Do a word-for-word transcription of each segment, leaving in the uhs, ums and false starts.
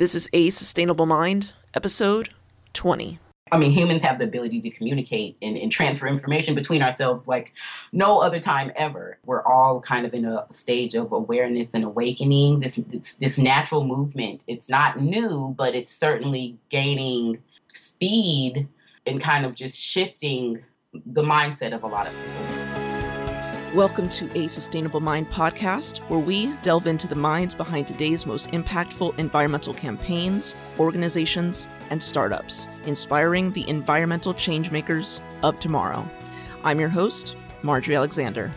This is A Sustainable Mind, episode twenty. I mean, humans have the ability to communicate and, and transfer information between ourselves like no other time ever. We're all kind of in a stage of awareness and awakening. This, this, this natural movement, it's not new, but it's certainly gaining speed and kind of just shifting the mindset of a lot of people. Welcome to A Sustainable Mind podcast, where we delve into the minds behind today's most impactful environmental campaigns, organizations, and startups, inspiring the environmental changemakers of tomorrow. I'm your host, Marjorie Alexander.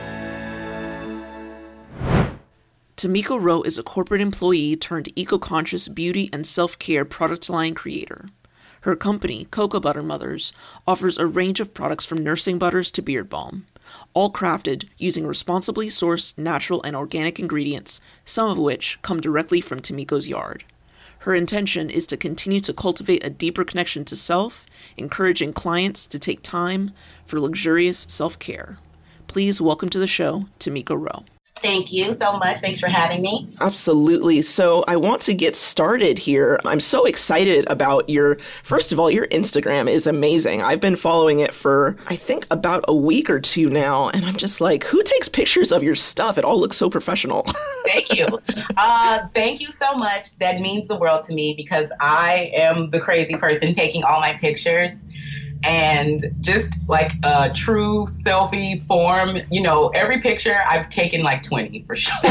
Tamiko Rowe is a corporate employee turned eco-conscious beauty and self-care product line creator. Her company, Cocoa Butter Mothers, offers a range of products from nursing butters to beard balm, all crafted using responsibly sourced natural and organic ingredients, some of which come directly from Tamiko's yard. Her intention is to continue to cultivate a deeper connection to self, encouraging clients to take time for luxurious self-care. Please welcome to the show, Tamiko Rowe. Thank you so much. Thanks for having me. Absolutely. So I want to get started here. I'm so excited about your, first of all, your Instagram is amazing. I've been following it for, I think, about a week or two now. And I'm just like, who takes pictures of your stuff? It all looks so professional. Thank you. Uh, thank you so much. That means the world to me because I am the crazy person taking all my pictures. And just like a true selfie form, you know, every picture I've taken like twenty for sure.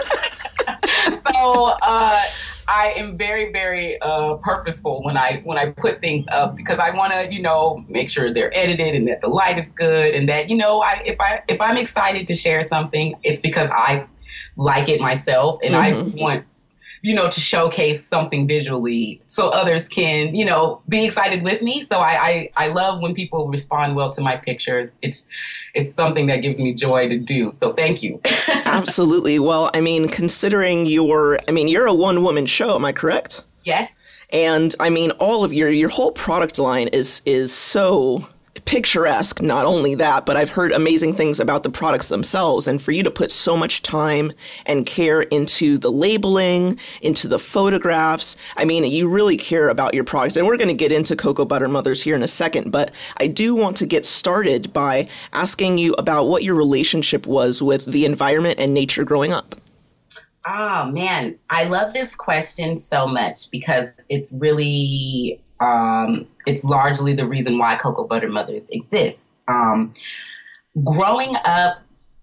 so uh, I am very, very uh, purposeful when I when I put things up because I want to, you know, make sure they're edited and that the light is good and that, you know, I if I if I'm excited to share something, it's because I like it myself and mm-hmm. I just want, you know, to showcase something visually so others can, you know, be excited with me. So I, I, I love when people respond well to my pictures. It's it's something that gives me joy to do. So thank you. Absolutely. Well, I mean, considering your, I mean, you're a one-woman show, am I correct? Yes. And I mean, all of your, your whole product line is is so picturesque. Not only that, but I've heard amazing things about the products themselves. And for you to put so much time and care into the labeling, into the photographs, I mean, you really care about your products. And we're going to get into Cocoa Butter Mothers here in a second. But I do want to get started by asking you about what your relationship was with the environment and nature growing up. Oh, man, I love this question so much because it's really, um, it's largely the reason why Cocoa Butter Mothers exists. Um, growing up,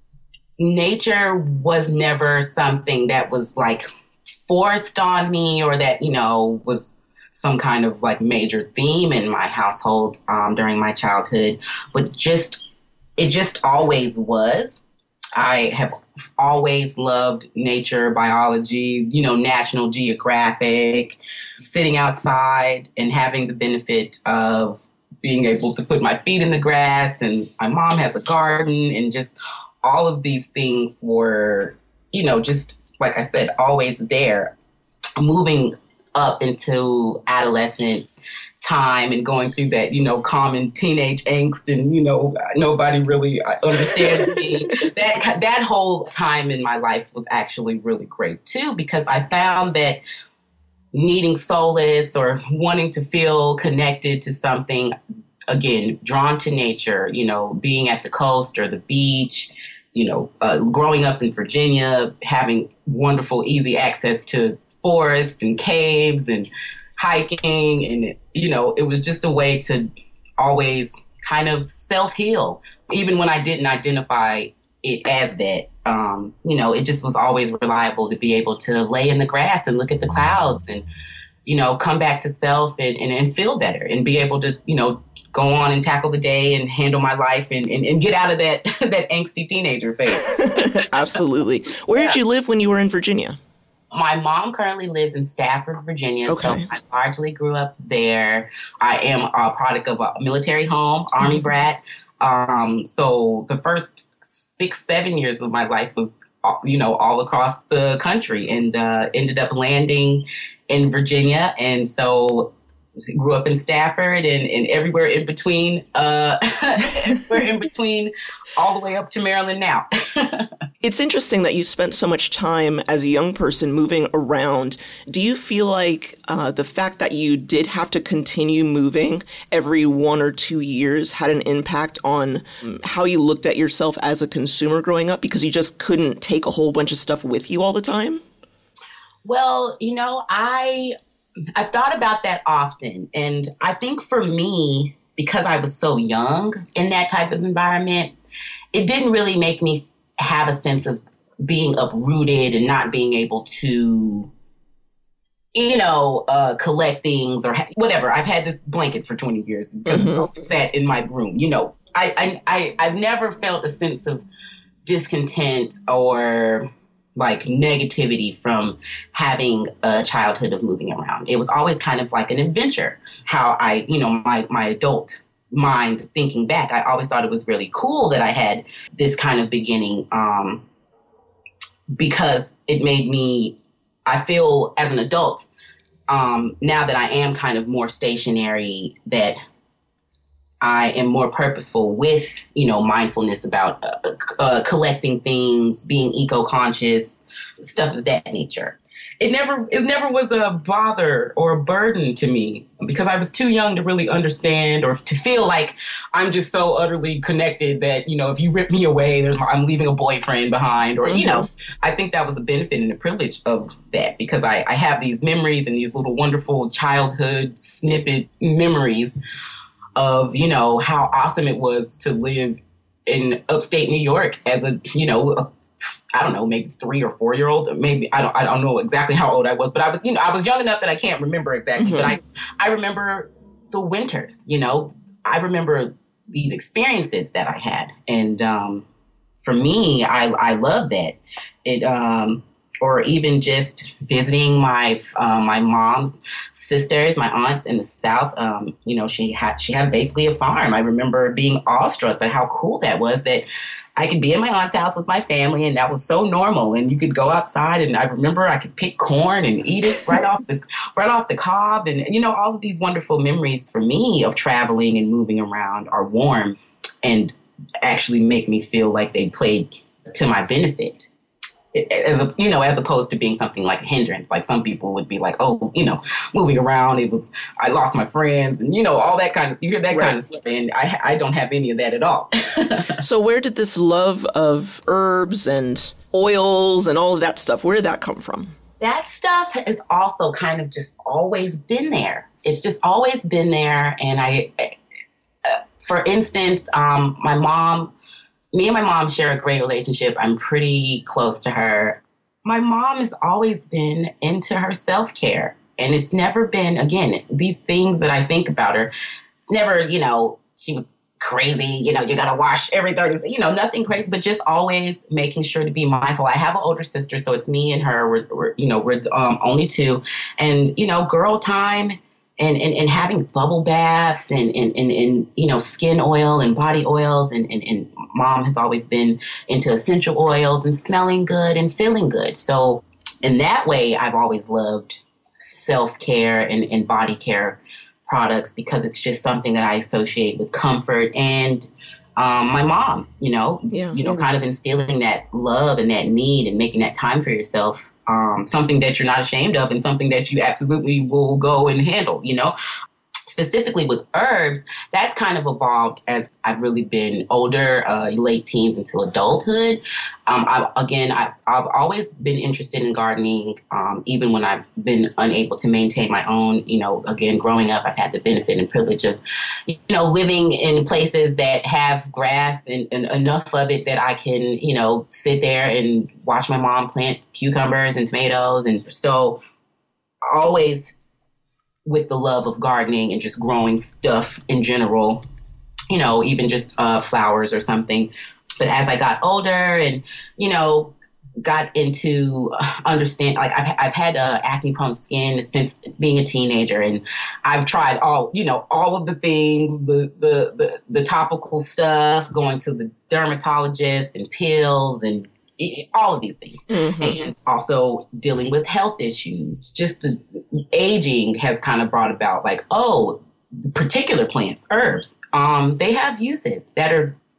nature was never something that was like forced on me or that, you know, was some kind of like major theme in my household um, during my childhood, but just, it just always was. I have always loved nature, biology, you know, National Geographic, sitting outside and having the benefit of being able to put my feet in the grass. And my mom has a garden and just all of these things were, you know, just like I said, always there. Moving up into adolescent time and going through that, you know, common teenage angst and, you know, nobody really understands me. That that whole time in my life was actually really great too, because I found that needing solace or wanting to feel connected to something, again, drawn to nature, you know, being at the coast or the beach, you know, uh, growing up in Virginia, having wonderful, easy access to forests and caves and hiking. And, you know, it was just a way to always kind of self-heal, even when I didn't identify it as that. Um, you know, it just was always reliable to be able to lay in the grass and look at the clouds and, you know, come back to self and, and, and feel better and be able to, you know, go on and tackle the day and handle my life and, and, and get out of that, that angsty teenager phase. Absolutely. Where yeah. did you live when you were in Virginia? My mom currently lives in Stafford, Virginia, okay. So I largely grew up there. I am a product of a military home, Army brat. Um, so the first six, seven years of my life was, you know, all across the country and uh, ended up landing in Virginia. And so grew up in Stafford and, and everywhere in between, uh, everywhere in between, all the way up to Maryland now. It's interesting that you spent so much time as a young person moving around. Do you feel like uh, the fact that you did have to continue moving every one or two years had an impact on how you looked at yourself as a consumer growing up because you just couldn't take a whole bunch of stuff with you all the time? Well, you know, I I've thought about that often. And I think for me, because I was so young in that type of environment, it didn't really make me have a sense of being uprooted and not being able to, you know, uh, collect things or ha- whatever. I've had this blanket for twenty years because mm-hmm. it's always sat in my room. You know, I, I, I, I've never felt a sense of discontent or like negativity from having a childhood of moving around. It was always kind of like an adventure. How I, you know, my, my adult mind thinking back, I always thought it was really cool that I had this kind of beginning um, because it made me, I feel as an adult, um, now that I am kind of more stationary, that I am more purposeful with, you know, mindfulness about uh, uh, collecting things, being eco-conscious, stuff of that nature. It never, it never was a bother or a burden to me because I was too young to really understand or to feel like I'm just so utterly connected that, you know, if you rip me away, there's I'm leaving a boyfriend behind or, mm-hmm. you know, I think that was a benefit and a privilege of that because I, I have these memories and these little wonderful childhood snippet memories of, you know, how awesome it was to live in upstate New York as a, you know, a, I don't know, maybe three or four year old. Maybe I don't I don't know exactly how old I was, but I was, you know, I was young enough that I can't remember exactly. Mm-hmm. But I, I remember the winters, you know, I remember these experiences that I had. And um, for me, I I love that. It um or even just visiting my uh, my mom's sisters, my aunts in the South. Um, you know, she had she had basically a farm. I remember being awestruck by how cool that was that I could be in my aunt's house with my family, and that was so normal. And you could go outside, and I remember I could pick corn and eat it right off the right off the cob, and you know, all of these wonderful memories for me of traveling and moving around are warm and actually make me feel like they played to my benefit, as a, you know, as opposed to being something like a hindrance. Like some people would be like, oh, you know, moving around, it was, I lost my friends and, you know, all that kind of, you hear that right. kind of stuff. And I, I don't have any of that at all. So where did this love of herbs and oils and all of that stuff, where did that come from? That stuff has also kind of just always been there. It's just always been there. And I, uh, for instance, um, my mom, Me and my mom share a great relationship. I'm pretty close to her. My mom has always been into her self-care. And it's never been, again, these things that I think about her, it's never, you know, she was crazy, you know, you got to wash every thirty, you know, nothing crazy, but just always making sure to be mindful. I have an older sister, so it's me and her. We're, we're you know, we're um, only two. And, you know, girl time. And, and and having bubble baths and, and, and, and, you know, skin oil and body oils. And, and, and mom has always been into essential oils and smelling good and feeling good. So in that way, I've always loved self-care and, and body care products because it's just something that I associate with comfort and um, my mom, you know, yeah. you know, kind of instilling that love and that need and making that time for yourself. Um, something that you're not ashamed of and something that you absolutely will go and handle, you know. Specifically with herbs, that's kind of evolved as I've really been older, uh, late teens into adulthood. Um, I, again, I, I've always been interested in gardening, um, even when I've been unable to maintain my own. You know, again, growing up, I've had the benefit and privilege of, you know, living in places that have grass and, and enough of it that I can, you know, sit there and watch my mom plant cucumbers and tomatoes. And so always with the love of gardening and just growing stuff in general, you know, even just uh, flowers or something. But as I got older and, you know, got into understand, like I've, I've had uh, acne prone skin since being a teenager, and I've tried all, you know, all of the things, the, the, the, the topical stuff, going to the dermatologist and pills and all of these things. Mm-hmm. And also dealing with health issues. Just the aging has kind of brought about like, oh, particular plants, herbs, um, they have uses that are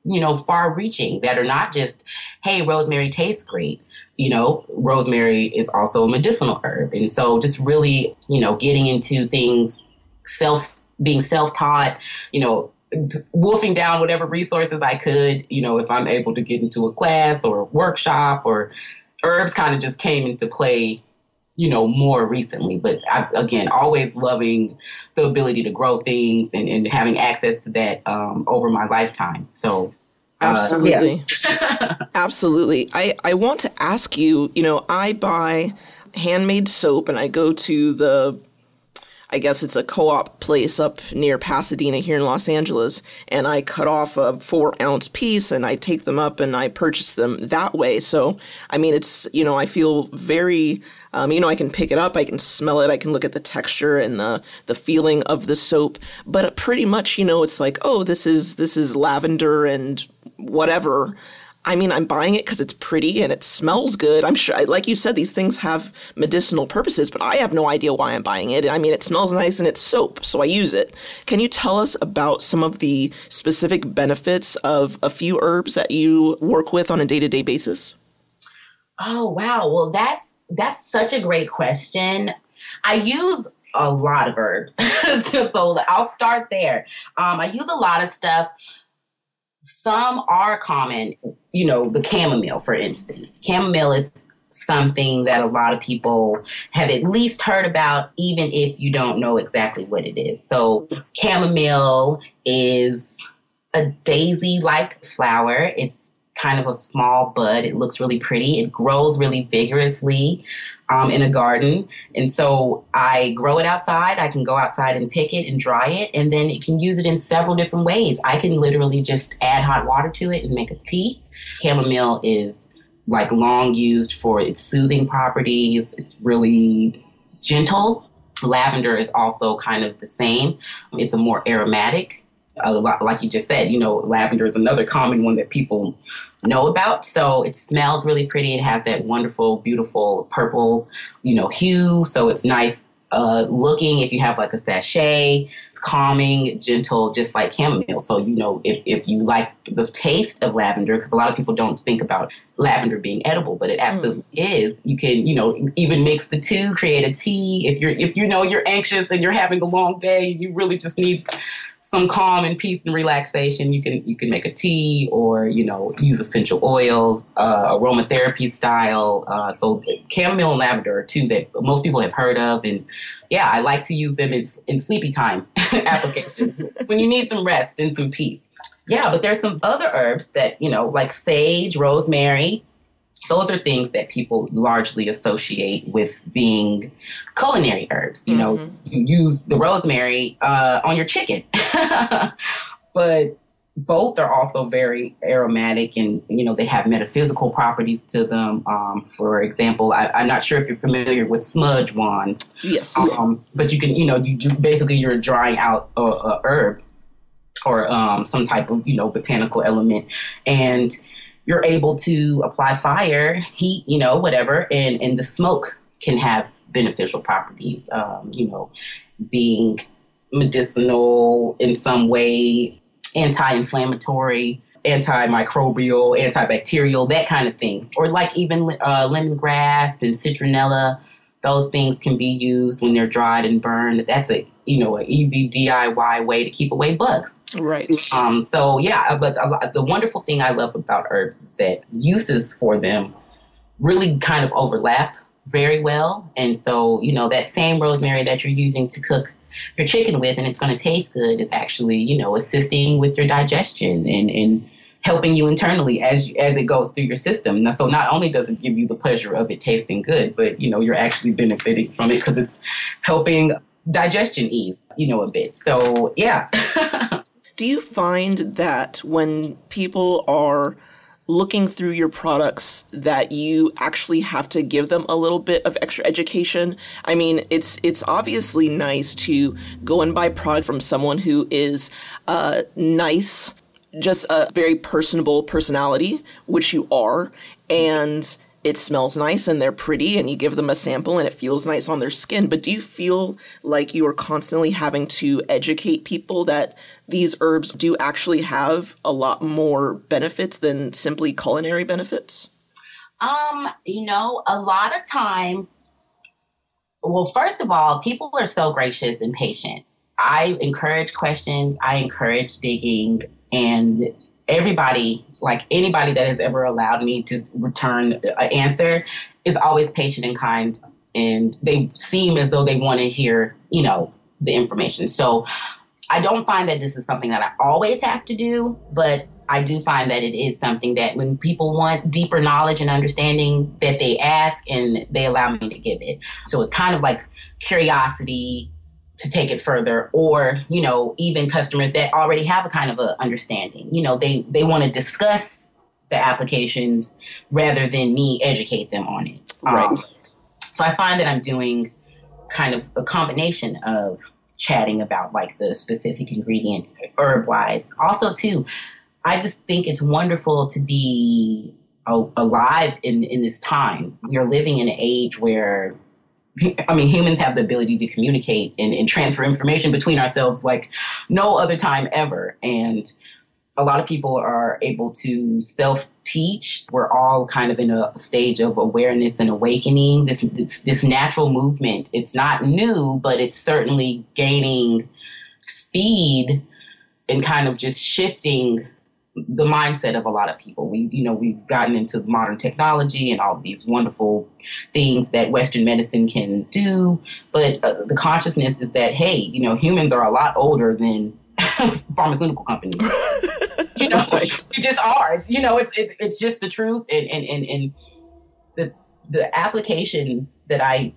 you know, far reaching, that are not just, hey, rosemary tastes great. You know, rosemary is also a medicinal herb. And so just really, you know, getting into things, self, being self-taught, you know, wolfing down whatever resources I could, you know, if I'm able to get into a class or a workshop, or herbs kind of just came into play, you know, more recently. But I, again, always loving the ability to grow things and, and having access to that um, over my lifetime. So Absolutely. Uh, yeah. Absolutely. I, I want to ask you, you know, I buy handmade soap and I go to the, I guess it's a co-op place up near Pasadena here in Los Angeles, and I cut off a four ounce piece and I take them up and I purchase them that way. So, I mean, it's, you know, I feel very, um, you know, I can pick it up, I can smell it, I can look at the texture and the, the feeling of the soap, but pretty much, you know, it's like, oh, this is, this is lavender and whatever. I mean, I'm buying it because it's pretty and it smells good. I'm sure, like you said, these things have medicinal purposes, but I have no idea why I'm buying it. I mean, it smells nice and it's soap, so I use it. Can you tell us about some of the specific benefits of a few herbs that you work with on a day-to-day basis? Oh, wow. Well, that's, that's such a great question. I use a lot of herbs. So I'll start there. Um, I use a lot of stuff. Some are common, you know, the chamomile, for instance. Chamomile is something that a lot of people have at least heard about, even if you don't know exactly what it is. So chamomile is a daisy-like flower. It's kind of a small bud. It looks really pretty. It grows really vigorously um, in a garden. And so I grow it outside. I can go outside and pick it and dry it, and then you can use it in several different ways. I can literally just add hot water to it and make a tea. Chamomile is like long used for its soothing properties. It's really gentle. Lavender is also kind of the same. It's a more aromatic. A lot, like you just said, you know, lavender is another common one that people know about. So it smells really pretty. It has that wonderful, beautiful purple, you know, hue. So it's nice uh, looking. If you have like a sachet, it's calming, gentle, just like chamomile. So, you know, if, if you like the taste of lavender, because a lot of people don't think about lavender being edible, but it absolutely mm. is. You can, you know, even mix the two, create a tea. If you're, if you know you're anxious and you're having a long day, you really just need some calm and peace and relaxation, you can you can make a tea, or, you know, use essential oils, uh, aromatherapy style. Uh, so chamomile and lavender are two that most people have heard of. And yeah, I like to use them in, in sleepy time applications when you need some rest and some peace. Yeah, but there's some other herbs that, you know, like sage, rosemary. Those are things that people largely associate with being culinary herbs. You know, mm-hmm. you use the rosemary uh, on your chicken, but both are also very aromatic, and, you know, they have metaphysical properties to them. Um, for example, I, I'm not sure if you're familiar with smudge wands. Yes. Um, but you can, you know, you do, basically you're drying out a, a herb or um, some type of, you know, botanical element, and you're able to apply fire, heat, you know, whatever, and, and the smoke can have beneficial properties, um, you know, being medicinal in some way, anti-inflammatory, antimicrobial, antibacterial, that kind of thing. Or like even uh, lemongrass and citronella, those things can be used when they're dried and burned. That's a, you know, an easy D I Y way to keep away bugs. Right. Um, so, yeah, but uh, the wonderful thing I love about herbs is that uses for them really kind of overlap very well. And so, you know, that same rosemary that you're using to cook your chicken with, and it's going to taste good, is actually, you know, assisting with your digestion and, and helping you internally as as it goes through your system. Now, so not only does it give you the pleasure of it tasting good, but, you know, you're actually benefiting from it because it's helping digestion ease, you know, a bit. So, yeah. Do you find that when people are looking through your products that you actually have to give them a little bit of extra education? I mean, it's it's obviously nice to go and buy product from someone who is uh, nice, just a very personable personality, which you are, and it smells nice and they're pretty and you give them a sample and it feels nice on their skin. But do you feel like you are constantly having to educate people that these herbs do actually have a lot more benefits than simply culinary benefits? Um, you know, a lot of times, well, first of all, people are so gracious and patient. I encourage questions. I encourage digging, and everybody, like anybody that has ever allowed me to return an answer, is always patient and kind. And they seem as though they want to hear, you know, the information. So I don't find that this is something that I always have to do, but I do find that it is something that when people want deeper knowledge and understanding, that they ask and they allow me to give it. So it's kind of like curiosity to take it further, or, you know, even customers that already have a kind of a understanding, you know, they, they want to discuss the applications rather than me educate them on it. Right. Um, so I find that I'm doing kind of a combination of chatting about like the specific ingredients herb wise. Also too, I just think it's wonderful to be oh, alive in, in this time. We're living in an age where, I mean, humans have the ability to communicate and, and transfer information between ourselves like no other time ever. And a lot of people are able to self-teach. We're all kind of in a stage of awareness and awakening. This, this, this natural movement, it's not new, but it's certainly gaining speed and kind of just shifting the mindset of a lot of people. We, you know, we've gotten into modern technology and all of these wonderful things that Western medicine can do. But uh, the consciousness is that, hey, you know, humans are a lot older than pharmaceutical companies. You know, right. It just are. It's, you know, it's, it's, it's just the truth. And, and, and, and the, the applications that I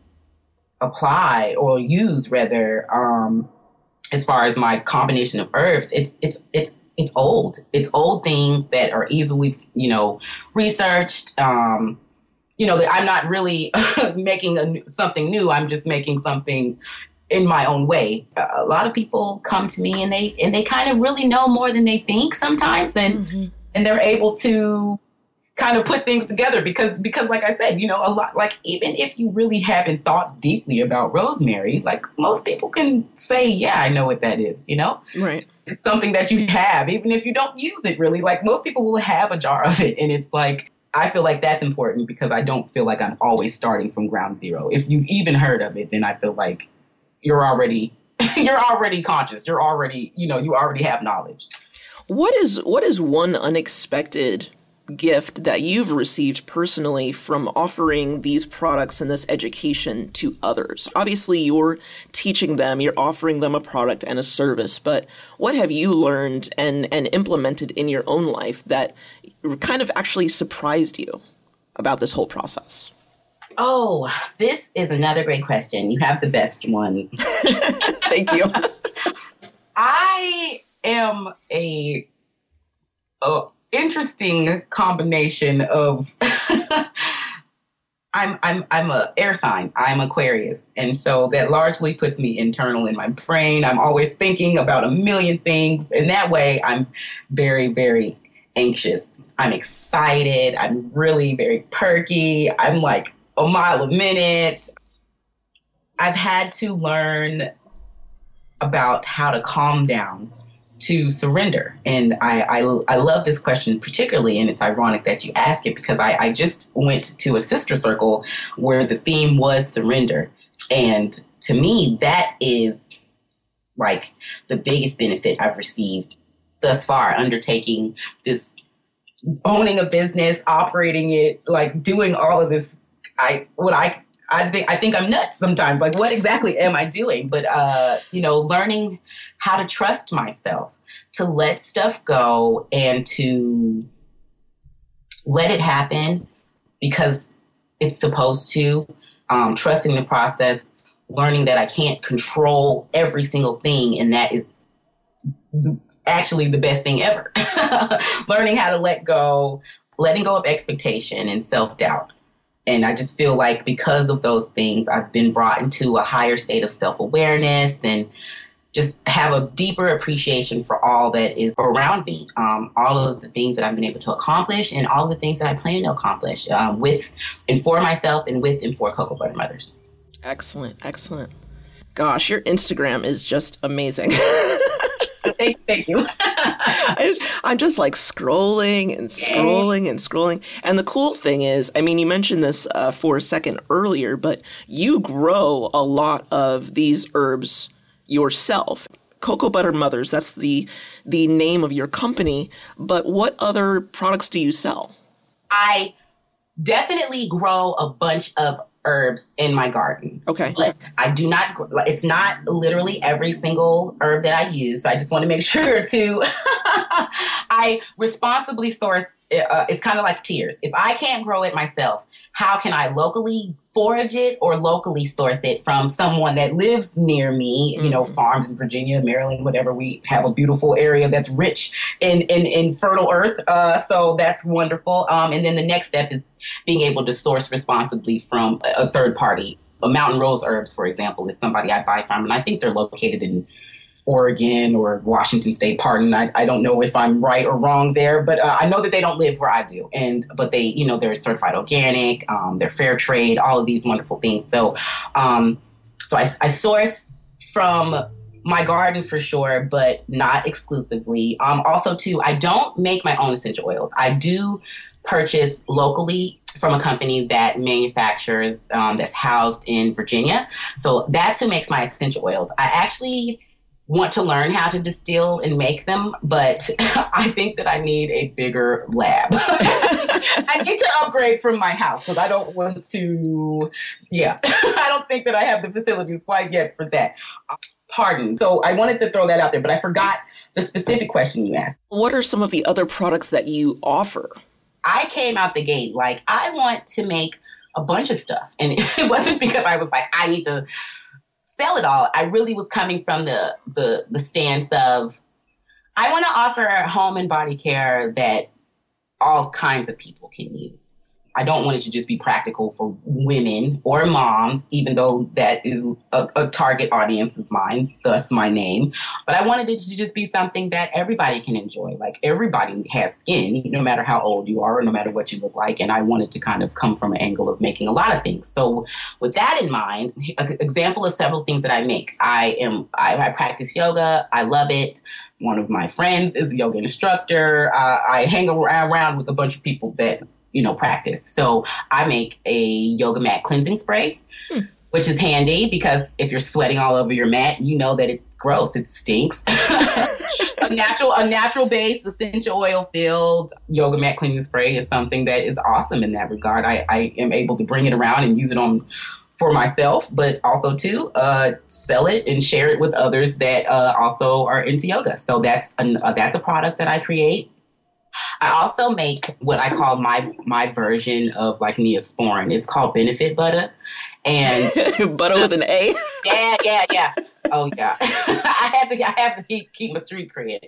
apply or use rather, um, as far as my combination of herbs, it's, it's, it's, It's old. It's old things that are easily, you know, researched. Um, you know, I'm not really making a, something new. I'm just making something in my own way. A lot of people come to me and they and they kind of really know more than they think sometimes, and mm-hmm. and they're able to kind of put things together because because like I said, you know, a lot, like even if you really haven't thought deeply about rosemary, like most people can say, yeah, I know what that is, you know? Right. It's, it's something that you have, even if you don't use it really. Like most people will have a jar of it, and it's like, I feel like that's important because I don't feel like I'm always starting from ground zero. If you've even heard of it, then I feel like you're already you're already conscious. You're already, you know, you already have knowledge. What is what is one unexpected gift that you've received personally from offering these products and this education to others? Obviously, you're teaching them, you're offering them a product and a service, but what have you learned and, and implemented in your own life that kind of actually surprised you about this whole process? Oh, this is another great question. You have the best ones. Thank you. I am a... Oh, interesting combination of I'm I'm I'm a air sign. I'm Aquarius. And so that largely puts me internal in my brain. I'm always thinking about a million things. And that way I'm very, very anxious. I'm excited. I'm really very perky. I'm like a mile a minute. I've had to learn about how to calm down, to surrender. And I, I I love this question particularly, and it's ironic that you ask it because I, I just went to a sister circle where the theme was surrender. And to me, that is like the biggest benefit I've received thus far, undertaking this, owning a business, operating it, like doing all of this. I what I I think I think I'm nuts sometimes. Like, what exactly am I doing? But uh, you know, learning how to trust myself, to let stuff go, and to let it happen because it's supposed to. Um, trusting the process, learning that I can't control every single thing, and that is actually the best thing ever. Learning how to let go, letting go of expectation and self-doubt. And I just feel like because of those things, I've been brought into a higher state of self-awareness, and just have a deeper appreciation for all that is around me, um, all of the things that I've been able to accomplish and all the things that I plan to accomplish um, with and for myself and with and for Cocoa Butter Mothers. Excellent, excellent. Gosh, your Instagram is just amazing. thank, thank you. I just, I'm just like scrolling and scrolling and scrolling. And the cool thing is, I mean, you mentioned this uh, for a second earlier, but you grow a lot of these herbs yourself. Cocoa Butter Mothers, that's the the name of your company. But what other products do you sell? I definitely grow a bunch of herbs in my garden. Okay. But I do not, it's not literally every single herb that I use. So I just want to make sure to, I responsibly source, uh, it's kind of like tears. If I can't grow it myself, how can I locally forage it or locally source it from someone that lives near me, mm-hmm. you know, farms in Virginia, Maryland, whatever. We have a beautiful area that's rich in, in, in fertile earth. Uh, so that's wonderful. Um, and then the next step is being able to source responsibly from a, a third party. A Mountain Rose Herbs, for example, is somebody I buy from, and I think they're located in Oregon or Washington State. Pardon, I, I don't know if I'm right or wrong there, but uh, I know that they don't live where I do. And but they, you know, they're certified organic, um, they're fair trade, all of these wonderful things. So, um, so I, I source from my garden for sure, but not exclusively. Um, also, too, I don't make my own essential oils. I do purchase locally from a company that manufactures, um, that's housed in Virginia. So that's who makes my essential oils. I actually want to learn how to distill and make them, but I think that I need a bigger lab. I need to upgrade from my house because I don't want to, yeah, I don't think that I have the facilities quite yet for that. Pardon. So I wanted to throw that out there, but I forgot the specific question you asked. What are some of the other products that you offer? I came out the gate like, I want to make a bunch of stuff. And it wasn't because I was like, I need to sell it all. I really was coming from the the the stance of I want to offer home and body care that all kinds of people can use. I don't want it to just be practical for women or moms, even though that is a, a target audience of mine, thus my name. But I wanted it to just be something that everybody can enjoy. Like everybody has skin, no matter how old you are or no matter what you look like. And I wanted to kind of come from an angle of making a lot of things. So with that in mind, an example of several things that I make. I am I, I practice yoga. I love it. One of my friends is a yoga instructor. Uh, I hang around with a bunch of people that you know, practice. So I make a yoga mat cleansing spray, hmm. which is handy because if you're sweating all over your mat, you know that it's gross. It stinks. a natural, a natural base, essential oil filled yoga mat cleansing spray is something that is awesome in that regard. I, I am able to bring it around and use it on for myself, but also to uh, sell it and share it with others that uh, also are into yoga. So that's a, uh, that's a product that I create. I also make what I call my my version of like Neosporin. It's called Benefit Butter. And butter with an A? Yeah, yeah, yeah. Oh yeah. I have to I have to keep keep my street cred.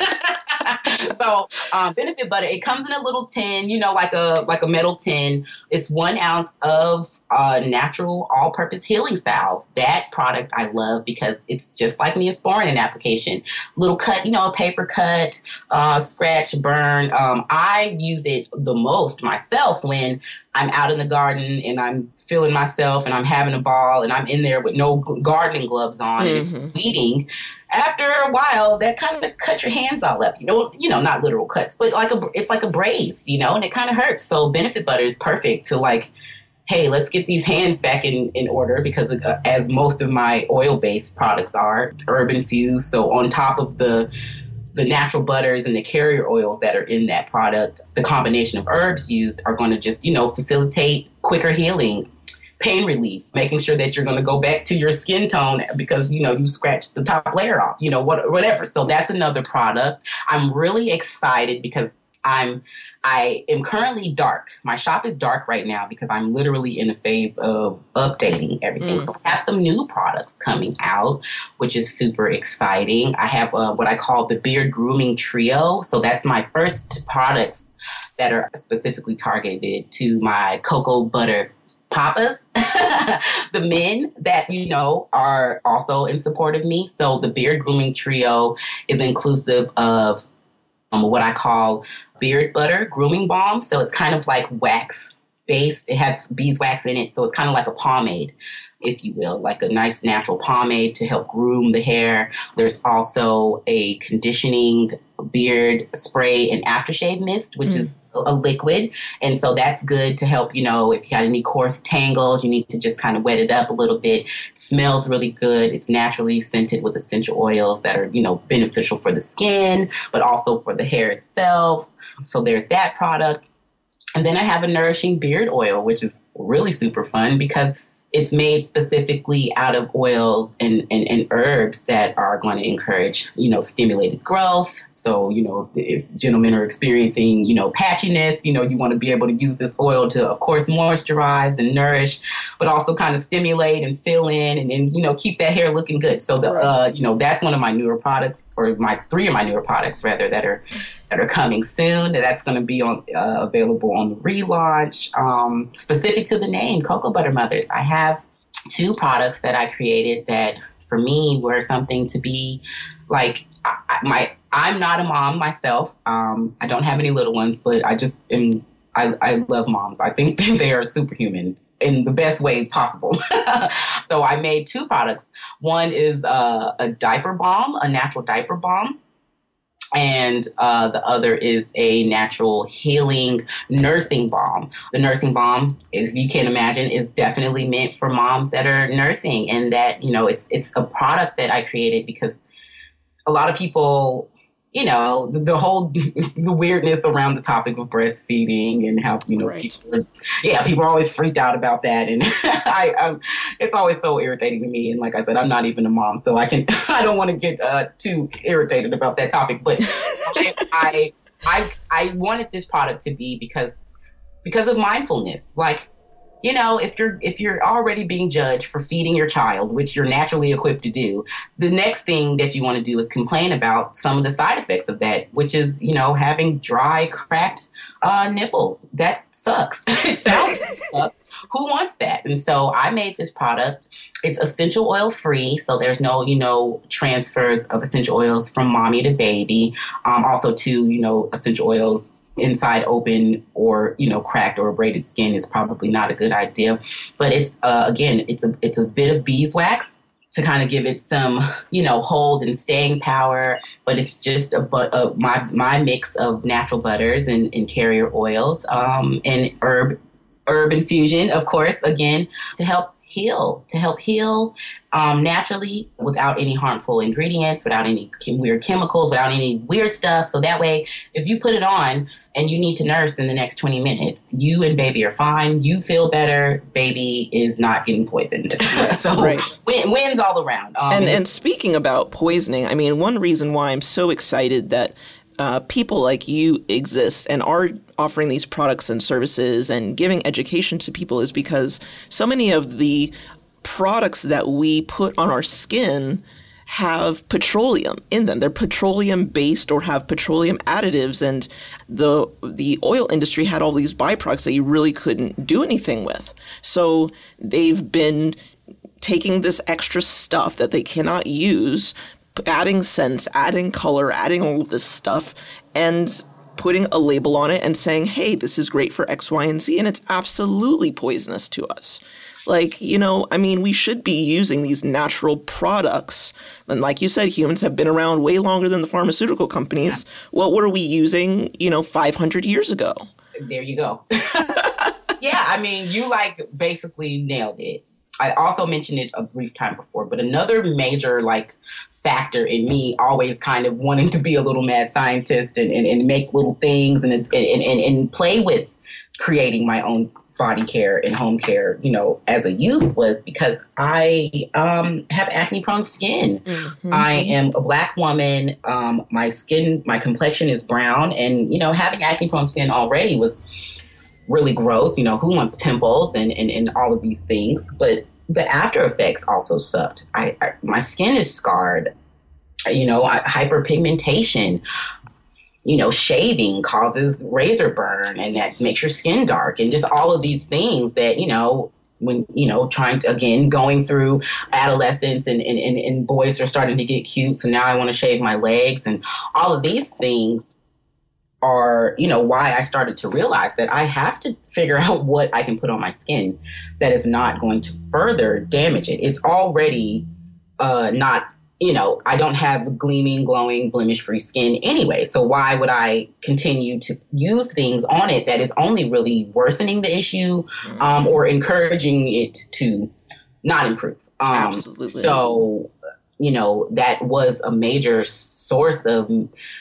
So um, Benefit Butter, it comes in a little tin, you know, like a like a metal tin. It's one ounce of uh, natural all-purpose healing salve. That product I love because it's just like Neosporin in application. Little cut, you know, a paper cut, uh, scratch, burn. Um, I use it the most myself when I'm out in the garden and I'm feeling myself and I'm having a ball and I'm in there with no gardening gloves on mm-hmm. and it's bleeding. After a while, that kind of cut your hands all up. You know, you know, not literal cuts, but like a, it's like a braise, you know, and it kind of hurts. So Benefit Butter is perfect to like, hey, let's get these hands back in, in order because uh, as most of my oil-based products are, herb infused. So on top of the the natural butters and the carrier oils that are in that product, the combination of herbs used are going to just, you know, facilitate quicker healing, pain relief, making sure that you're going to go back to your skin tone because, you know, you scratched the top layer off, you know, what, whatever. So that's another product. I'm really excited because I'm, I am currently dark. My shop is dark right now because I'm literally in a phase of updating everything. Mm. So I have some new products coming out, which is super exciting. I have uh, what I call the Beard Grooming Trio. So that's my first products that are specifically targeted to my cocoa butter papas, the men that, you know, are also in support of me. So the beard grooming trio is inclusive of um, what I call beard butter grooming balm. So it's kind of like wax based. It has beeswax in it. So it's kind of like a pomade, if you will, like a nice natural pomade to help groom the hair. There's also a conditioning beard spray and aftershave mist, which mm. is a liquid. And so that's good to help, you know, if you got any coarse tangles, you need to just kind of wet it up a little bit. It smells really good. It's naturally scented with essential oils that are, you know, beneficial for the skin, but also for the hair itself. So there's that product. And then I have a nourishing beard oil, which is really super fun because it's made specifically out of oils and, and, and herbs that are going to encourage, you know, stimulated growth. So, you know, if gentlemen are experiencing, you know, patchiness, you know, you want to be able to use this oil to, of course, moisturize and nourish, but also kind of stimulate and fill in and then, you know, keep that hair looking good. So, the, uh, you know, that's one of my newer products, or my three of my newer products, rather, that are that are coming soon. That's going to be on uh, available on the relaunch. Um, specific to the name, Cocoa Butter Mothers, I have two products that I created that, for me, were something to be like, I, my. I'm not a mom myself. Um, I don't have any little ones, but I just am. I, I love moms. I think they are superhuman in the best way possible. So I made two products. One is uh, a diaper balm, a natural diaper balm. And uh, the other is a natural healing nursing balm. The nursing balm, as you can imagine, is definitely meant for moms that are nursing. And that, you know, it's it's a product that I created because a lot of people, you know, the, the whole the weirdness around the topic of breastfeeding and how, you know, right. people are, yeah, people are always freaked out about that. And I, I'm, it's always so irritating to me. And like I said, I'm not even a mom, so I can, I don't want to get uh, too irritated about that topic. But I, I, I wanted this product to be because, because of mindfulness. Like, you know, if you're if you're already being judged for feeding your child, which you're naturally equipped to do, the next thing that you want to do is complain about some of the side effects of that, which is, you know, having dry, cracked uh, nipples. That sucks. It sounds like it sucks. Who wants that? And so I made this product. It's essential oil free, so there's no, you know, transfers of essential oils from mommy to baby. Um, also, to, you know, essential oils inside open or, you know, cracked or abraded skin is probably not a good idea. But it's, uh, again, it's a it's a bit of beeswax to kind of give it some, you know, hold and staying power. But it's just a, a my my mix of natural butters and, and carrier oils um, and herb herb infusion, of course, again, to help heal, to help heal um, naturally without any harmful ingredients, without any chem- weird chemicals, without any weird stuff. So that way, if you put it on and you need to nurse in the next twenty minutes, you and baby are fine. You feel better. Baby is not getting poisoned. So right. win- wins all around. Um, and, and speaking about poisoning, I mean, one reason why I'm so excited that Uh, people like you exist and are offering these products and services and giving education to people is because so many of the products that we put on our skin have petroleum in them. They're petroleum based or have petroleum additives, and the the oil industry had all these byproducts that you really couldn't do anything with. So they've been taking this extra stuff that they cannot use, adding scents, adding color, adding all of this stuff, and putting a label on it and saying, hey, this is great for X, Y, and Z, and it's absolutely poisonous to us. Like, you know, I mean, we should be using these natural products. And like you said, humans have been around way longer than the pharmaceutical companies. Yeah. What were we using, you know, five hundred years ago? There you go. Yeah, I mean, you like basically nailed it. I also mentioned it a brief time before, but another major like factor in me always kind of wanting to be a little mad scientist and, and, and make little things and, and, and, and play with creating my own body care and home care, you know, as a youth was because I um, have acne prone skin. Mm-hmm. I am a Black woman. Um, my skin, my complexion is brown, and, you know, having acne prone skin already was really gross. You know, who wants pimples and, and, and all of these things? But the after effects also sucked. I, I my skin is scarred. You know, I, hyperpigmentation. You know, shaving causes razor burn, and that makes your skin dark, and just all of these things that, you know, when, you know, trying to, again, going through adolescence and, and, and, and boys are starting to get cute. So now I want to shave my legs, and all of these things are, you know, why I started to realize that I have to figure out what I can put on my skin that is not going to further damage it. It's already uh, not, you know, I don't have gleaming, glowing, blemish-free skin anyway. So why would I continue to use things on it that is only really worsening the issue um, or encouraging it to not improve? Um, Absolutely. So, you know, that was a major source of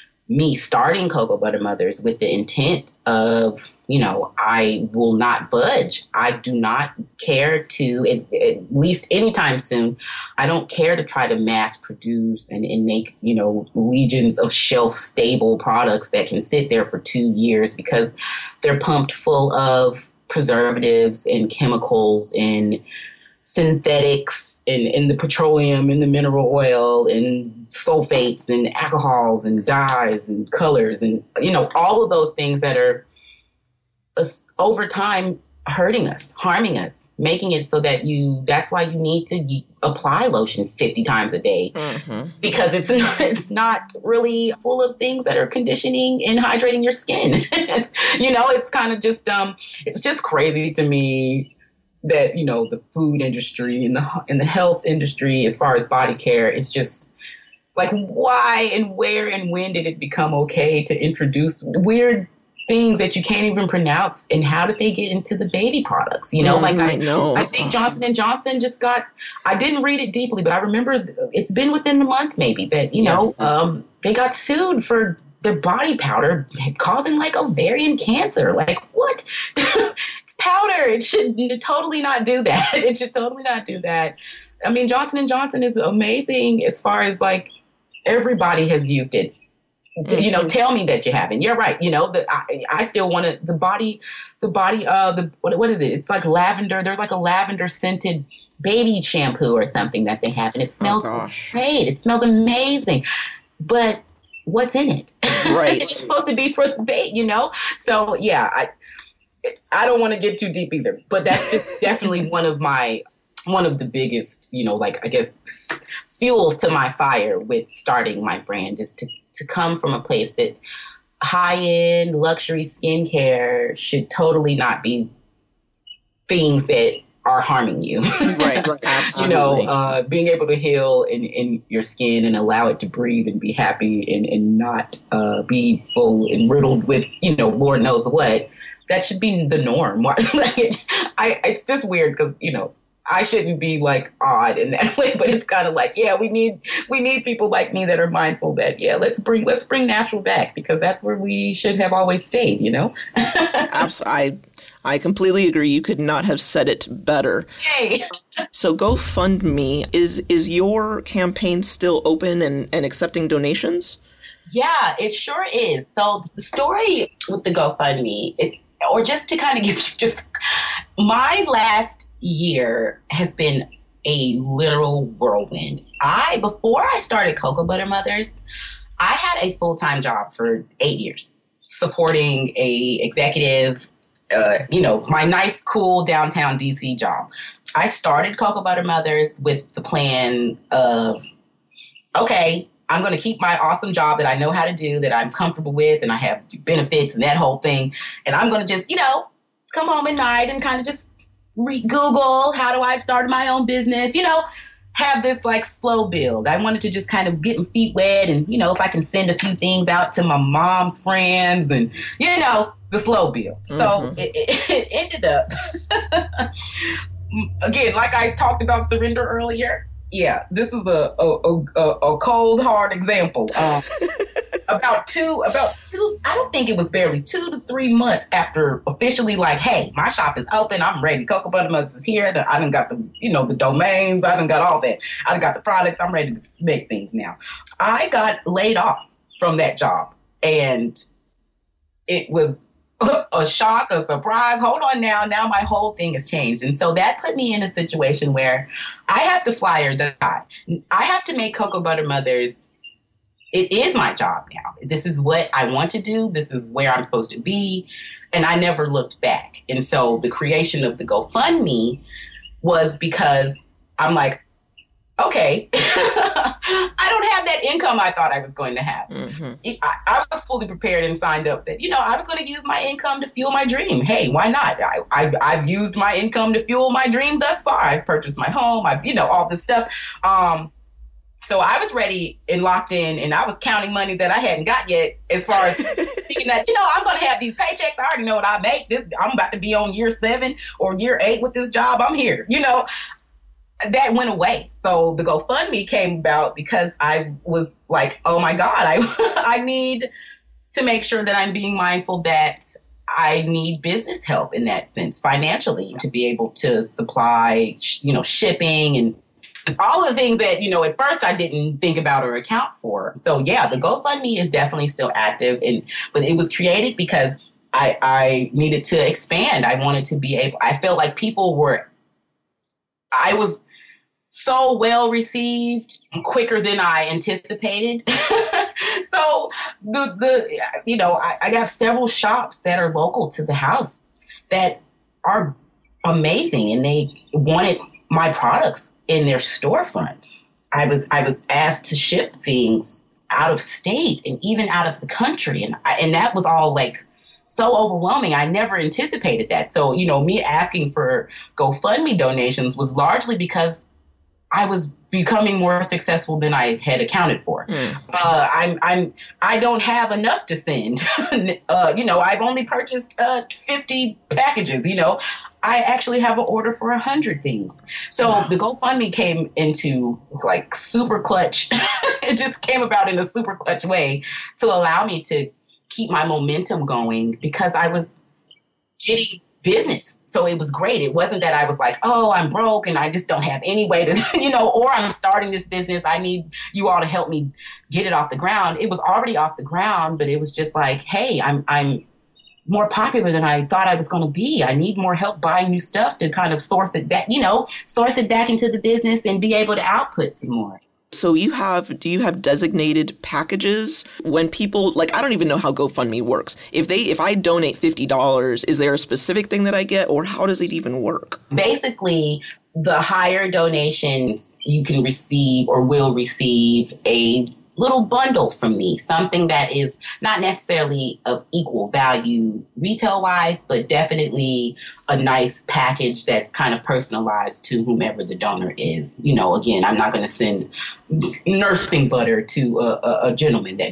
me starting Cocoa Butter Mothers with the intent of, you know, I will not budge. I do not care to, at, at least anytime soon, I don't care to try to mass produce and, and make, you know, legions of shelf stable products that can sit there for two years because they're pumped full of preservatives and chemicals and synthetics and, and the petroleum and the mineral oil and sulfates and alcohols and dyes and colors and, you know, all of those things that are uh, over time hurting us, harming us, making it so that you, that's why you need to y- apply lotion fifty times a day mm-hmm. because it's not, it's not really full of things that are conditioning and hydrating your skin. It's, you know, it's kind of just, um, it's just crazy to me that, you know, the food industry and the and the health industry, as far as body care, is just like, why and where and when did it become okay to introduce weird things that you can't even pronounce? And how did they get into the baby products? You know, mm, like I know, I think Johnson and Johnson just got, I didn't read it deeply, but I remember it's been within the month maybe that, you yeah. know, um, they got sued for their body powder causing like ovarian cancer. Like, what? It's powder. It should totally not do that. It should totally not do that. I mean, Johnson and Johnson is amazing as far as like everybody has used it. To, you know, tell me that you haven't. You're right. You know, the, I, I still want to, the body, the body, uh, the, what, what is it? It's like lavender. There's like a lavender scented baby shampoo or something that they have. And it smells oh, great. It smells amazing. But what's in it? Right. It's supposed to be for the baby, you know? So yeah, I, I don't want to get too deep either, but that's just definitely one of my, one of the biggest, you know, like, I guess, fuels to my fire with starting my brand is to, to come from a place that high-end luxury skincare should totally not be things that are harming you. Right, right, absolutely. You know, uh, being able to heal in, in your skin and allow it to breathe and be happy and, and not uh, be full and riddled with, you know, Lord knows what, that should be the norm. Like it, I, it's just weird because, you know, I shouldn't be like odd in that way, but it's kind of like, yeah, we need we need people like me that are mindful that, yeah, let's bring let's bring natural back because that's where we should have always stayed, you know? Absolutely. I, I completely agree. You could not have said it better. Yay. So GoFundMe, is is your campaign still open and, and accepting donations? Yeah, it sure is. So the story with the GoFundMe, it, or just to kind of give you just my last year has been a literal whirlwind. I, before I started Cocoa Butter Mothers, I had a full-time job for eight years, supporting a executive, uh, you know, my nice, cool downtown D C job. I started Cocoa Butter Mothers with the plan of, okay, I'm going to keep my awesome job that I know how to do, that I'm comfortable with, and I have benefits and that whole thing. And I'm going to just, you know, come home at night and kind of just re- Google, how do I start my own business? You know, have this like slow build. I wanted to just kind of get my feet wet and, you know, if I can send a few things out to my mom's friends and, you know, the slow build. Mm-hmm. So it, it, it ended up, again, like I talked about surrender earlier. Yeah, this is a a, a, a cold, hard example. Um, about two, about two, I don't think it was barely two to three months after officially like, hey, my shop is open. I'm ready. Cocoa Butter Mothers is here. I done got the, you know, the domains. I done got all that. I done got the products. I'm ready to make things now. I got laid off from that job. And it was a shock, a surprise. Hold on now. Now my whole thing has changed. And so that put me in a situation where I have to fly or die. I have to make Cocoa Butter Mothers. It is my job now. This is what I want to do. This is where I'm supposed to be. And I never looked back. And so the creation of the GoFundMe was because I'm like, okay, I don't have that income I thought I was going to have. Mm-hmm. I, I was fully prepared and signed up that, you know, I was going to use my income to fuel my dream. Hey, why not? I, I've, I've used my income to fuel my dream thus far. I've purchased my home. I've, you know, all this stuff. Um, so I was ready and locked in, and I was counting money that I hadn't got yet, as far as thinking that, you know, I'm going to have these paychecks. I already know what I make. This, I'm about to be on year seven or year eight with this job. I'm here, you know. That went away. So the GoFundMe came about because I was like, oh my God, I I need to make sure that I'm being mindful that I need business help in that sense, financially, to be able to supply, you know, shipping and all of the things that, you know, at first I didn't think about or account for. So yeah, the GoFundMe is definitely still active, and but it was created because I, I needed to expand. I wanted to be able, I felt like people were, I was so well received quicker than I anticipated. So the the you know I, I have several shops that are local to the house that are amazing, and they wanted my products in their storefront. I was I was asked to ship things out of state and even out of the country, and I, and that was all like so overwhelming. I never anticipated that. So you know, me asking for GoFundMe donations was largely because I was becoming more successful than I had accounted for. Mm. Uh, I'm, I'm, I don't have enough to send. uh, you know, I've only purchased uh, fifty packages. You know, I actually have an order for a hundred things. So wow. The GoFundMe came into like super clutch. It just came about in a super clutch way to allow me to keep my momentum going because I was getting business. So it was great. It wasn't that I was like, oh, I'm broke and I just don't have any way to, you know, or I'm starting this business. I need you all to help me get it off the ground. It was already off the ground, but it was just like, hey, I'm I'm more popular than I thought I was going to be. I need more help buying new stuff to kind of source it back, you know, source it back into the business and be able to output some more. So you have, do you have designated packages when people, like, I don't even know how GoFundMe works. If they, if I donate fifty dollars, is there a specific thing that I get, or how does it even work? Basically, the higher donations you can receive or will receive a little bundle from me, something that is not necessarily of equal value retail-wise, but definitely a nice package that's kind of personalized to whomever the donor is. You know, again, I'm not going to send nursing butter to a, a, a gentleman that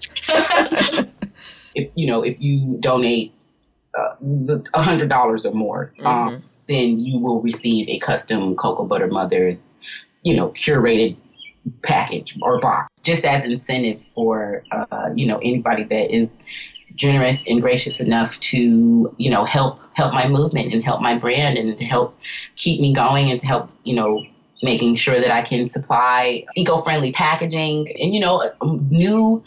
donates. If you know, if you donate uh, one hundred dollars or more, mm-hmm. um, then you will receive a custom Cocoa Butter Mothers, you know, curated package or box, just as incentive for uh, you know, anybody that is generous and gracious enough to, you know, help help my movement and help my brand and to help keep me going and to help, you know, making sure that I can supply eco-friendly packaging and, you know, new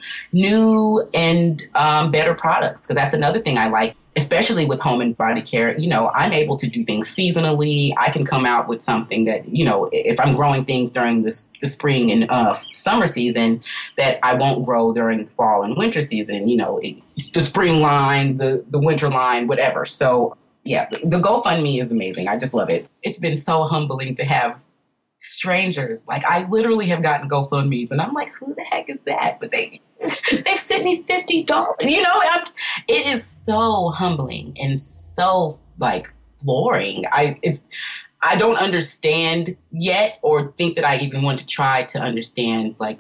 new and um, better products, because that's another thing I like. Especially with home and body care, you know, I'm able to do things seasonally. I can come out with something that, you know, if I'm growing things during this, the spring and uh, summer season that I won't grow during fall and winter season, you know, it, the spring line, the, the winter line, whatever. So, yeah, the GoFundMe is amazing. I just love it. It's been so humbling to have strangers. Like, I literally have gotten GoFundMes, and I'm like, who the heck is that? But they, they've sent me fifty dollars. You know, I'm, it is so humbling and so, like, flooring. I, it's, I don't understand yet or think that I even want to try to understand, like,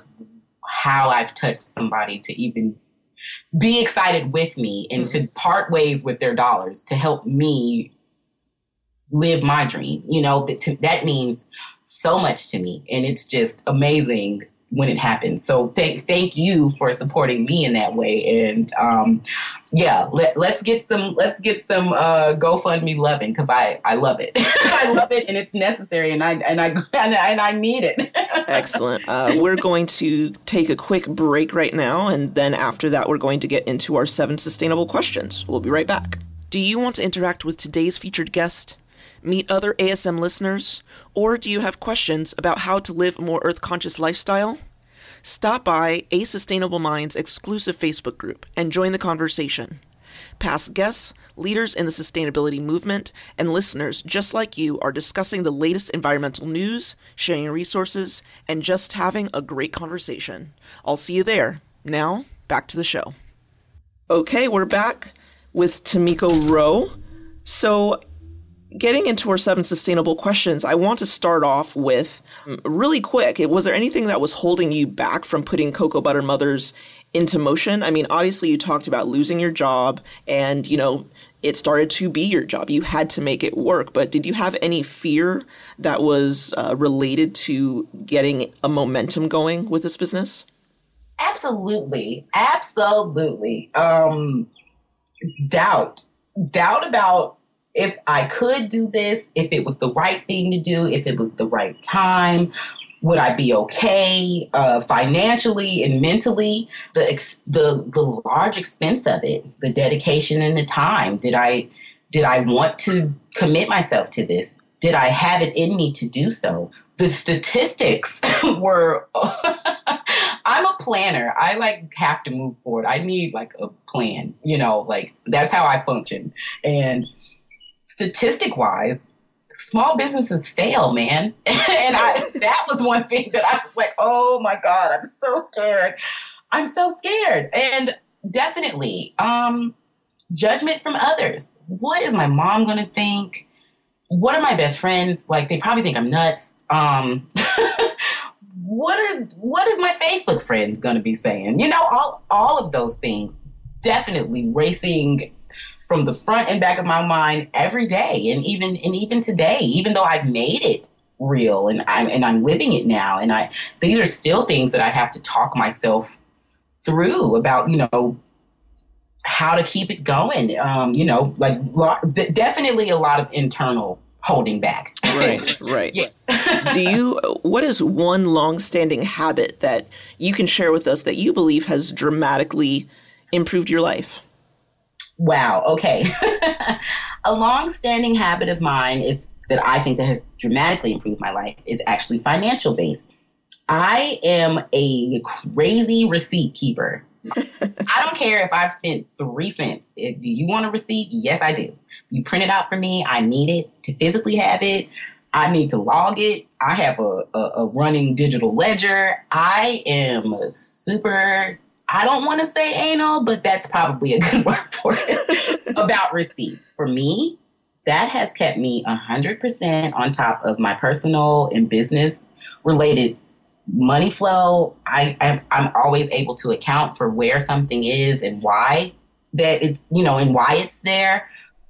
how I've touched somebody to even be excited with me and mm-hmm. to part ways with their dollars to help me live my dream. You know, that, to, that means so much to me, and it's just amazing when it happens. So thank thank you for supporting me in that way. And um, yeah, let, let's get some let's get some uh, GoFundMe loving, because I, I love it. I love it, and it's necessary, and I and I and I, and I need it. Excellent. Uh, we're going to take a quick break right now, and then after that, we're going to get into our seven sustainable questions. We'll be right back. Do you want to interact with today's featured guest? Meet other A S M listeners? Or do you have questions about how to live a more earth-conscious lifestyle? Stop by A Sustainable Minds exclusive Facebook group and join the conversation. Past guests, leaders in the sustainability movement, and listeners just like you are discussing the latest environmental news, sharing resources, and just having a great conversation. I'll see you there. Now, back to the show. Okay, we're back with Tomiko Rowe. So, getting into our seven sustainable questions, I want to start off with, really quick, was there anything that was holding you back from putting Cocoa Butter Mothers into motion? I mean, obviously you talked about losing your job and, you know, it started to be your job. You had to make it work. But did you have any fear that was uh, related to getting a momentum going with this business? Absolutely. Absolutely. Um, doubt. Doubt about if I could do this, if it was the right thing to do, if it was the right time, would I be okay uh, financially and mentally? The, ex- the the large expense of it, the dedication and the time. Did I did I want to commit myself to this? Did I have it in me to do so? The statistics were. I'm a planner. I like have to move forward. I need like a plan. You know, like that's how I function. And statistic wise, small businesses fail, man. And I, that was one thing that I was like, oh my God, I'm so scared. I'm so scared. And definitely, um, judgment from others. What is my mom going to think? What are my best friends? Like, they probably think I'm nuts. Um, what are, what is my Facebook friends going to be saying? You know, all, all of those things definitely racing from the front and back of my mind every day, and even and even today, even though I've made it real and I'm and I'm living it now, and I these are still things that I have to talk myself through about, you know, how to keep it going. Um, you know, like lo- definitely a lot of internal holding back. Right, right. Yeah. Do you? What is one long-standing habit that you can share with us that you believe has dramatically improved your life? Wow. Okay. A long-standing habit of mine is that I think that has dramatically improved my life is actually financial based. I am a crazy receipt keeper. I don't care if I've spent three cents. If, do you want a receipt? Yes, I do. You print it out for me. I need it to physically have it. I need to log it. I have a, a, a running digital ledger. I am super... I don't want to say anal, but that's probably a good word for it, about receipts. For me, that has kept me one hundred percent on top of my personal and business related money flow. I, I'm, I'm always able to account for where something is and why that it's, you know, and why it's there.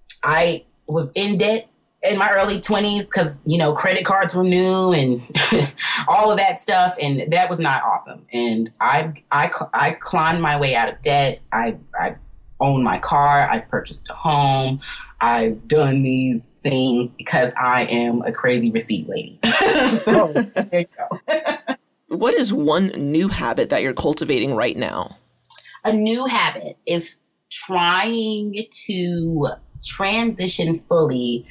I was in debt in my early twenties because, you know, credit cards were new and all of that stuff. And that was not awesome. And I, I, I climbed my way out of debt. I, I own my car. I purchased a home. I've done these things because I am a crazy receipt lady. So there you go. What is one new habit that you're cultivating right now? A new habit is trying to transition fully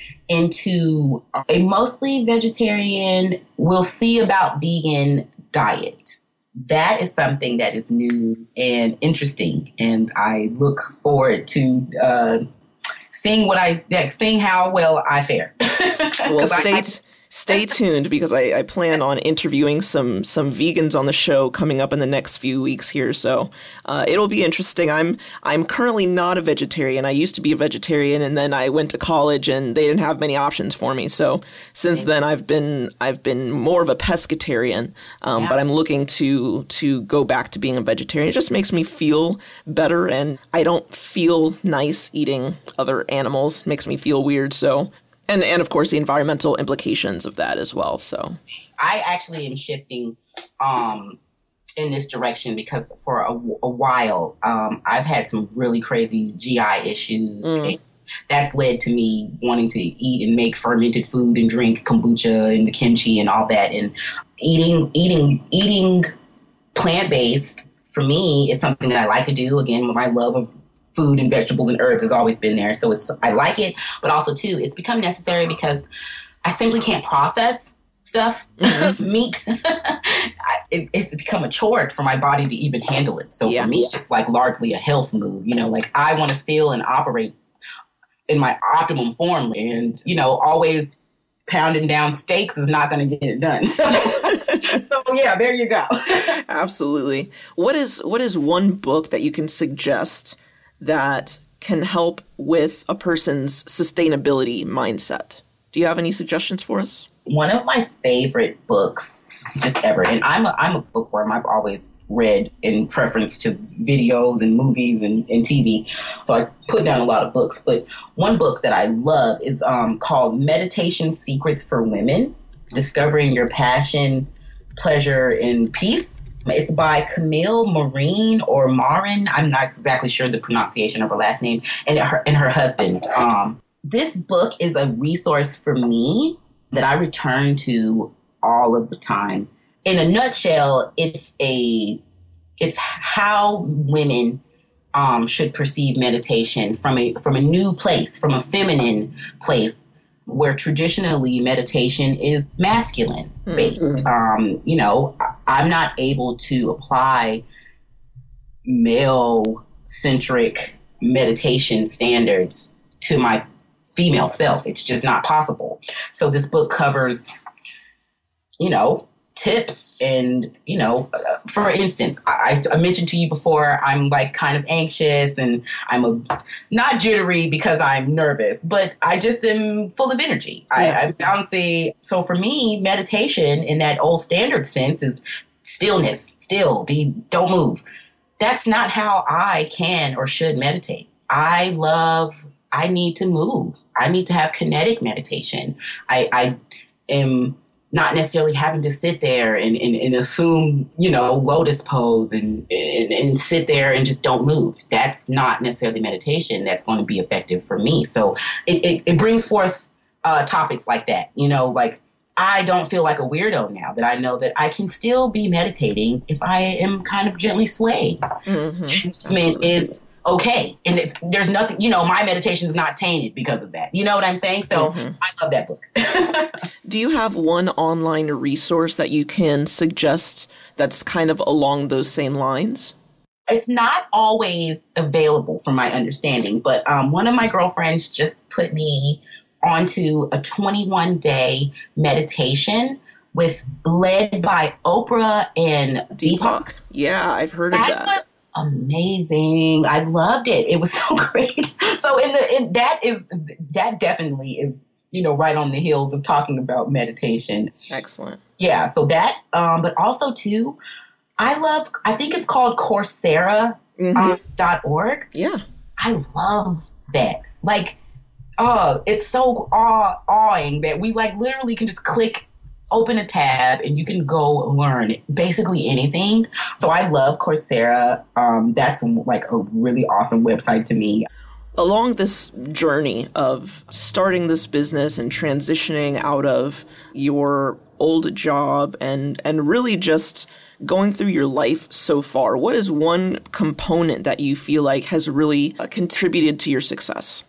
into a mostly vegetarian, we'll see about vegan diet. That is something that is new and interesting, and I look forward to uh, seeing what I like, seeing how well I fare. Well, stay I, I, stay tuned because I, I plan on interviewing some some vegans on the show coming up in the next few weeks here. So uh, it'll be interesting. I'm I'm currently not a vegetarian. I used to be a vegetarian, and then I went to college, and they didn't have many options for me. So since then, I've been I've been more of a pescatarian. Um, yeah. But I'm looking to to go back to being a vegetarian. It just makes me feel better, and I don't feel nice eating other animals. It makes me feel weird. So. And, and of course, the environmental implications of that as well. So I actually am shifting um, in this direction because for a, a while, um, I've had some really crazy G I issues. Mm. And that's led to me wanting to eat and make fermented food and drink kombucha and the kimchi and all that. And eating, eating, eating plant-based for me is something that I like to do. Again, with my love of food and vegetables and herbs has always been there. So it's, I like it, but also too, it's become necessary because I simply can't process stuff, mm-hmm. meat, it, it's become a chore for my body to even handle it. So yeah. for me, it's like largely a health move. You know, like I want to feel and operate in my optimum form, and you know, always pounding down steaks is not going to get it done. So, so yeah, there you go. Absolutely. What is what is one book that you can suggest that can help with a person's sustainability mindset? Do you have any suggestions for us? One of my favorite books just ever, and I'm a, I'm a bookworm. I've always read in preference to videos and movies and, and T V. So I put down a lot of books. But one book that I love is um, called Meditation Secrets for Women, Discovering Your Passion, Pleasure, and Peace. It's by Camille Maureen or Marin. I'm not exactly sure the pronunciation of her last name, and her and her husband. Um, this book is a resource for me that I return to all of the time. In a nutshell, it's a it's how women um, should perceive meditation from a from a new place, from a feminine place, where traditionally meditation is masculine based. Mm-hmm. Um, you know, I'm not able to apply male centric meditation standards to my female self. It's just not possible. So this book covers, you know, tips and, you know, uh, for instance, I, I mentioned to you before, I'm like kind of anxious and I'm a, not jittery because I'm nervous, but I just am full of energy. Yeah. I, I'm bouncy. So for me, meditation in that old standard sense is stillness, still, be, don't move. That's not how I can or should meditate. I love, I need to move. I need to have kinetic meditation. I, I am not necessarily having to sit there and, and, and assume, you know, lotus pose and, and, and sit there and just don't move. That's not necessarily meditation that's going to be effective for me. So it, it, it brings forth uh, topics like that, you know, like I don't feel like a weirdo now that I know that I can still be meditating if I am kind of gently swaying. Mm-hmm. I mean, is okay. And it's, there's nothing, you know, my meditation is not tainted because of that. You know what I'm saying? So mm-hmm. I love that book. Do you have one online resource that you can suggest that's kind of along those same lines? It's not always available from my understanding, but um, one of my girlfriends just put me onto a twenty-one day meditation with led by Oprah and Deepak. Deepak. Yeah, I've heard that of that. Was amazing. I loved it. It was so great. So in the in, that is that definitely is, you know, right on the heels of talking about meditation. Excellent. Yeah. So that, um, but also too, I love. I think it's called Coursera mm-hmm. um, dot org. Yeah. I love that. Like, oh, it's so awe awing that we like literally can just click. Open a tab and you can go learn basically anything. So I love Coursera. Um, that's like a really awesome website to me. Along this journey of starting this business and transitioning out of your old job and, and really just going through your life so far, what is one component that you feel like has really uh, contributed to your success?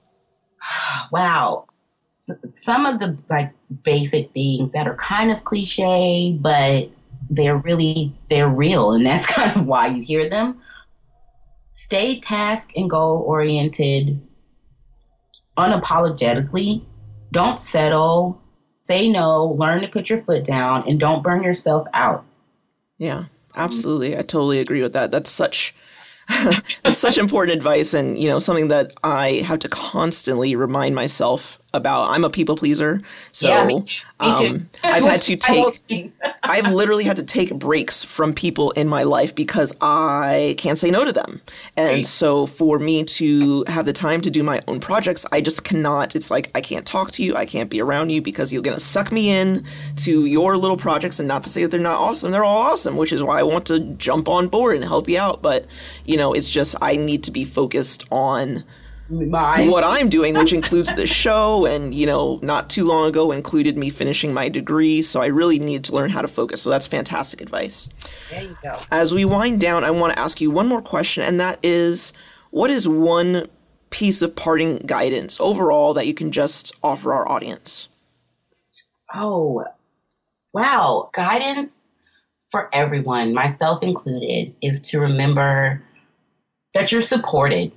Wow. Some of the like basic things that are kind of cliche, but they're really, they're real. And that's kind of why you hear them. Stay task and goal oriented unapologetically. Don't settle. Say no. Learn to put your foot down and don't burn yourself out. Yeah, absolutely. I totally agree with that. That's such that's such important advice, and you know, something that I have to constantly remind myself about. I'm a people pleaser, so yeah, me too. Me too. Um, I've had to take I've literally had to take breaks from people in my life because I can't say no to them. And right. so for me to have the time to do my own projects, I just cannot. It's like I can't talk to you, I can't be around you because you're going to suck me in to your little projects. And not to say that they're not awesome, they're all awesome, which is why I want to jump on board and help you out. But you know, it's just I need to be focused on Mine. what I'm doing, which includes this show, and you know, not too long ago included me finishing my degree. So I really need to learn how to focus. So that's fantastic advice. There you go. As we wind down, I want to ask you one more question, and that is, what is one piece of parting guidance overall that you can just offer our audience? Oh, Wow, guidance for everyone, myself included, is to remember that you're supported.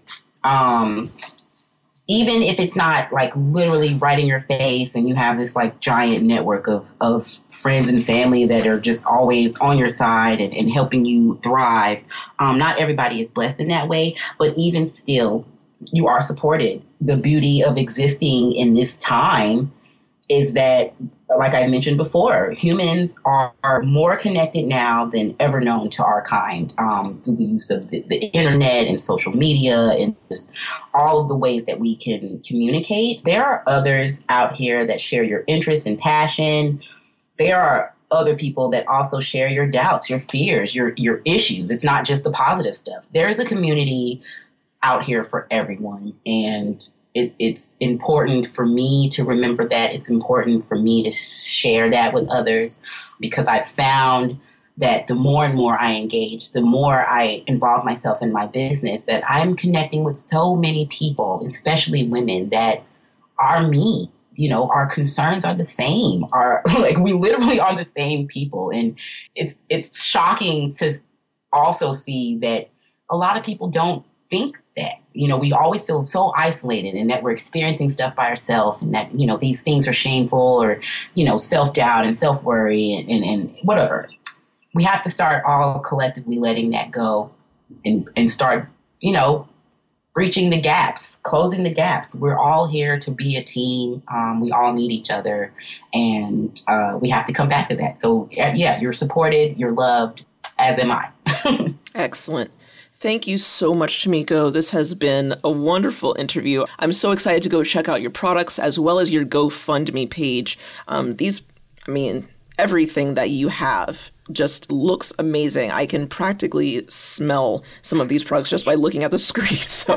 Um, even if it's not like literally right in your face and you have this like giant network of, of friends and family that are just always on your side and, and helping you thrive. Um, not everybody is blessed in that way, but even still, you are supported. The beauty of existing in this time is that, like I mentioned before, humans are, are more connected now than ever known to our kind, um, through the use of the, the internet and social media and just all of the ways that we can communicate. There are others out here that share your interests and passion. There are other people that also share your doubts, your fears, your your issues. It's not just the positive stuff. There is a community out here for everyone, and It, it's important for me to remember that. It's important for me to share that with others, because I've found that the more and more I engage, the more I involve myself in my business, that I'm connecting with so many people, especially women, that are me. You know, our concerns are the same. Our, like, we literally are the same people. And it's it's shocking to also see that a lot of people don't think that. You know, we always feel so isolated and that we're experiencing stuff by ourselves, and that, you know, these things are shameful, or, you know, self-doubt and self-worry and, and, and whatever. We have to start all collectively letting that go and, and start, you know, breaching the gaps, closing the gaps. We're all here to be a team. Um, we all need each other, and uh, we have to come back to that. So, yeah, you're supported, you're loved, as am I. Excellent. Thank you so much, Tomiko. This has been a wonderful interview. I'm so excited to go check out your products as well as your GoFundMe page. Um, these, I mean, everything that you have just looks amazing. I can practically smell some of these products just by looking at the screen. So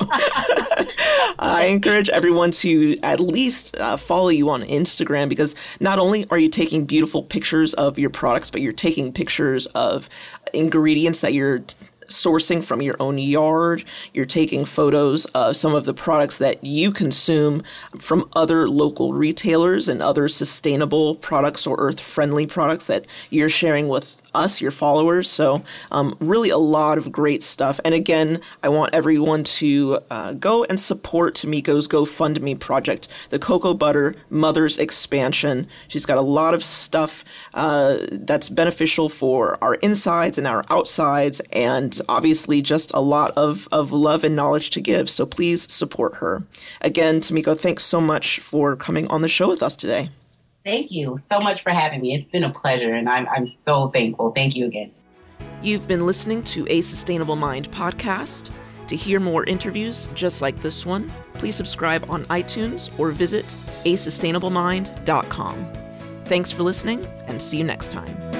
I encourage everyone to at least uh, follow you on Instagram, because not only are you taking beautiful pictures of your products, but you're taking pictures of ingredients that you're t- sourcing from your own yard. You're taking photos of some of the products that you consume from other local retailers and other sustainable products or earth-friendly products that you're sharing with us, your followers. So um, really a lot of great stuff. And again, I want everyone to uh, go and support Tomiko's GoFundMe project, the Cocoa Butter Mothers Expansion. She's got a lot of stuff uh, that's beneficial for our insides and our outsides, and obviously just a lot of, of love and knowledge to give. So please support her. Again, Tomiko, thanks so much for coming on the show with us today. Thank you so much for having me. It's been a pleasure, and I'm I'm so thankful. Thank you again. You've been listening to A Sustainable Mind podcast. To hear more interviews just like this one, please subscribe on iTunes or visit a sustainable mind dot com. Thanks for listening, and see you next time.